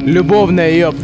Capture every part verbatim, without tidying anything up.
Любовная, ёпт.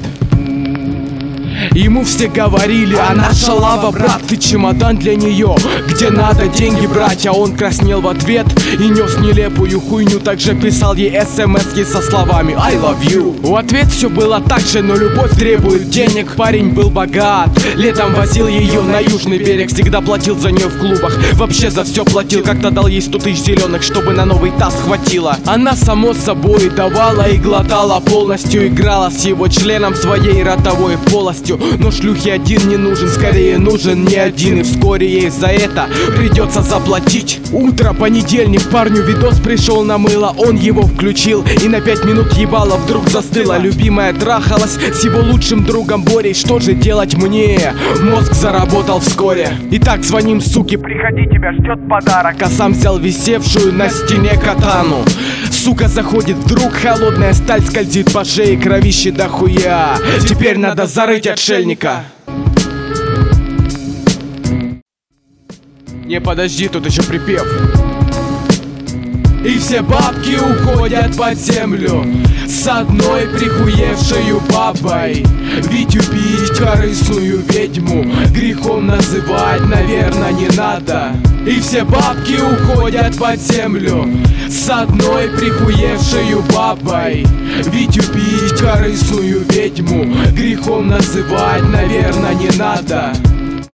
Ему все говорили: она шалава, брат, ты чемодан для нее, где надо деньги брать. А он краснел в ответ и нес нелепую хуйню. Также писал ей смс-ки со словами I love you. В ответ все было так же, но любовь требует денег. Парень был богат, летом возил ее на южный берег, всегда платил за нее в клубах, вообще за все платил. Как-то дал ей сто тысяч зеленых, чтобы на новый таз хватило. Она само собой давала и глотала полностью, играла с его членом своей ротовой полостью. Но шлюхе один не нужен, скорее нужен не один. И вскоре ей за это придется заплатить. Утро, понедельник, парню видос пришел на мыло. Он его включил и на пять минут ебало вдруг застыла. Любимая трахалась с его лучшим другом Борей. Что же делать мне? Мозг заработал вскоре. Итак, звоним суке: приходи, тебя ждет подарок. А сам взял висевшую на стене катану. Сука заходит, вдруг холодная сталь скользит по шее, кровище дохуя. Теперь надо зарыть отшельника. Не, подожди, тут еще припев. И все бабки уходят под землю с одной прихуевшею бабой. Ведь убить корыстную ведьму грехом называть, наверное, не надо. И все бабки уходят под землю с одной прихуевшею бабой. Ведь убить корыстную ведьму грехом называть, наверное, не надо.